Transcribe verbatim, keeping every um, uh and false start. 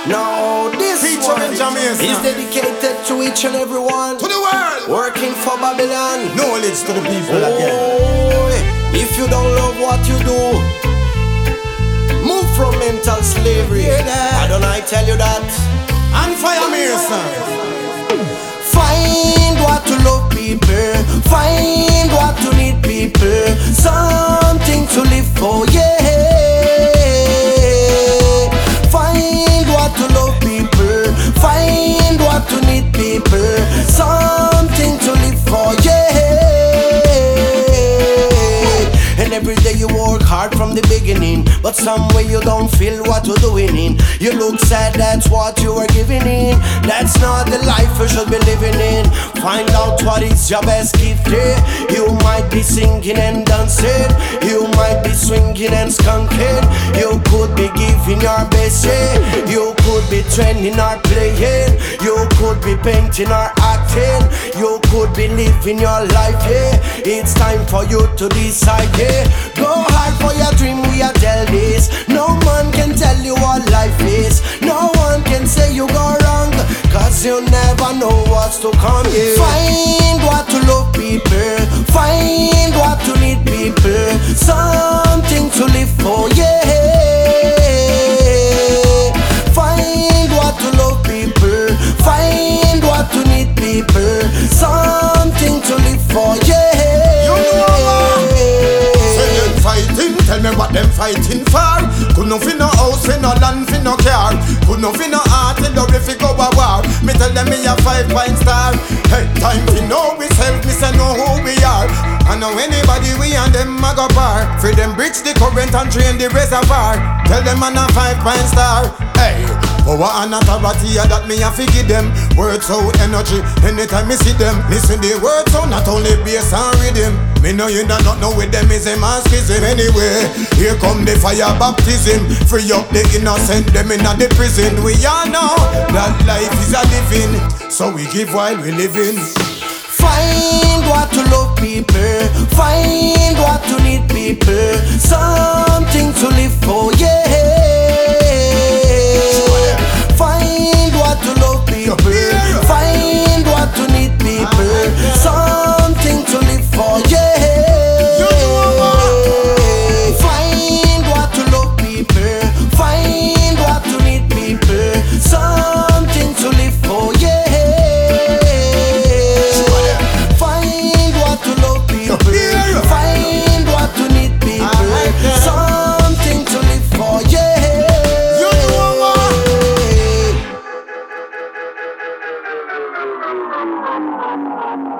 Now this Featuring one Jamaica is dedicated to each and every one to the world, working for Babylon. knowledge to the people again. Oh, if you don't love what you do, move from mental slavery. Why don't I tell you that? And fire me, son. Find what to love people, find what to need people, something to live for, yeah. Find what to love people, find what to need people, something to live for, yeah. And every day you work hard from the beginning, but some way you don't feel what you're doing in. You look sad, that's what you are giving in. That's not the life you should be living in. Find out what is your best gift, yeah. You might be singing and dancing, you might be swinging and skunking, you could be giving your best, yeah. You could be training or playing, you could be painting or acting, you could be living your life, yeah. It's time for you to decide, yeah. Go hard for your dream, we are tell this. No man can tell you what life is. No one can say you go wrong, cause you never know what's to come, yeah. Find what to love people, find what to need people, something to live for, yeah. Find what to love people, find what to need people, something to live for, yeah. You know say them fighting, tell me what them fighting for. Could no fi no house, fi no land, fi no car. Could no fi no heart, in the if go a war. Me tell them me a five point star. Hey, time fi know we self, me say know who we are. I know anybody we and them a go par. For them bridge the current and drain the reservoir. Tell them I'm a five point star. Hey, power and authority that me a fi give them. Words out energy anytime me see them. Listen the words out, not only bass and rhythm. Me know you not know with them is a masochism. Anyway, here come the fire baptism. Free up the innocent, them in the prison. We all know that life is a living, so we give while we living. Find what to love people, find what to need people, something to live for, yeah. Find what to love people, find what to need people, something to live for, yeah. Find what to love people, find what to need people, something to live for, yeah. Find what to love people, find what to need people, something to live for, yeah. You know what?